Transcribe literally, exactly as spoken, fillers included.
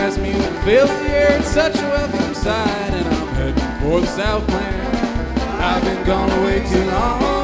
jazz music fills the air, it's such a welcome sight, and I'm heading for the Southland. I've been gone way too long.